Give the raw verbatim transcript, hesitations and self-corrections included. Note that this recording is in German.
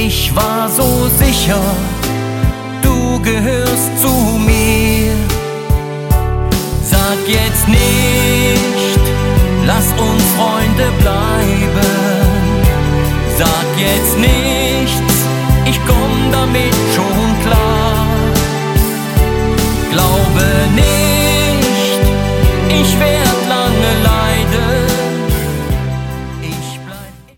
Ich war so sicher, du gehörst zu mir.